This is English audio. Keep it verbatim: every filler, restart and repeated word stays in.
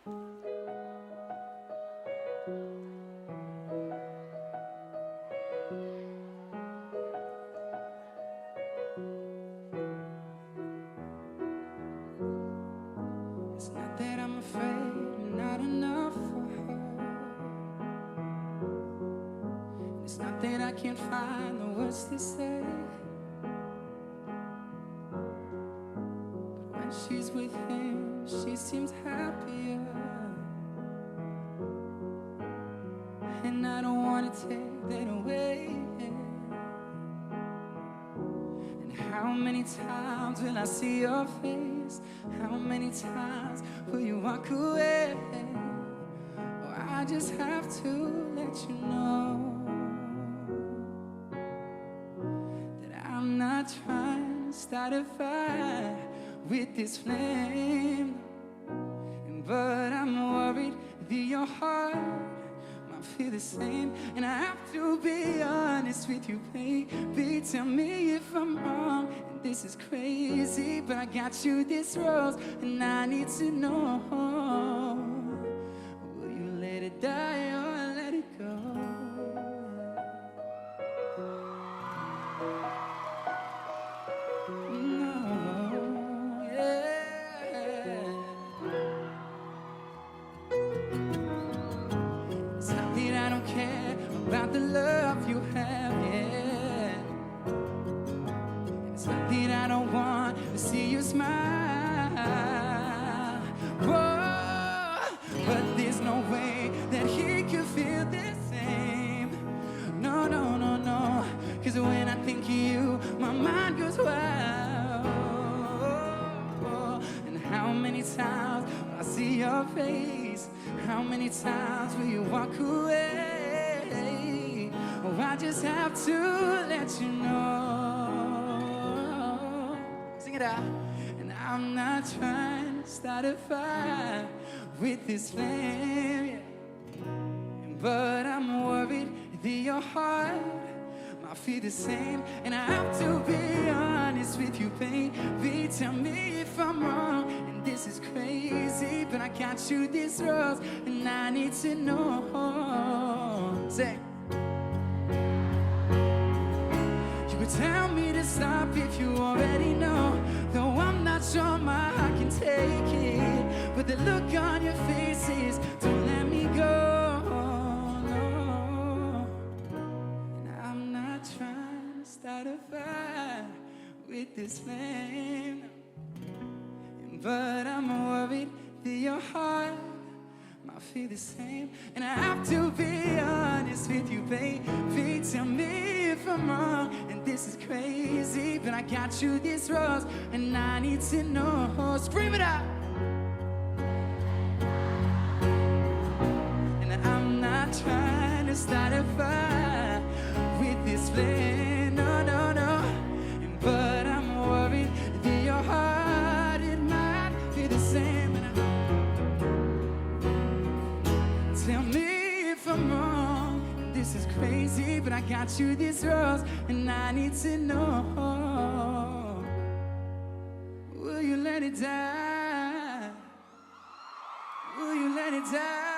It's not that I'm afraid I'm not enough for her. It's not that I can't find the words to say. But when she's with him, she seems happier. And I don't want to take that away. And how many times will I see your face? How many times will you walk away? Oh, I just have to let you know that I'm not trying to start a fire with this flame. But I'm worried that your heart might feel the same. And I have to be honest with you, baby. Tell me if I'm wrong. This is crazy, but I got you this rose, and I need to know, will you let it die or let it go? No, yeah. It's not that I don't care about the love you have, yeah. It's not that I don't want to see you smile. Whoa, but there's no way that he could feel the same. No, no, no, no. Cause when I think of you, my mind goes wild. And how many times will I see your face? How many times will you walk away? Oh, I just have to let you know. Sing it out. And I'm not trying to start a fire with this flame, yeah. But I'm worried that your heart might feel the same. And I have to be honest with you, baby. Tell me if I'm wrong. And this is crazy, but I got you this rose, and I need to know. Say, you could tell me to stop if you already know. Though I'm not sure my heart can take it, but the look on your face is don't let me go, no. And I'm not trying to start a fire with this flame, but I'm worried that your heart might feel the same. And I have to be honest with you, baby. Tell me if I'm wrong. And this is crazy, but I got you this rose, and I need to know. Scream it out. And I'm not trying to start a fire with this flame, no, no, no. But I'm worried that your heart, it might be the same. And I, tell me if I'm wrong. This is crazy, but I got you this rose, and I need to know. Will you let it die? Will you let it die?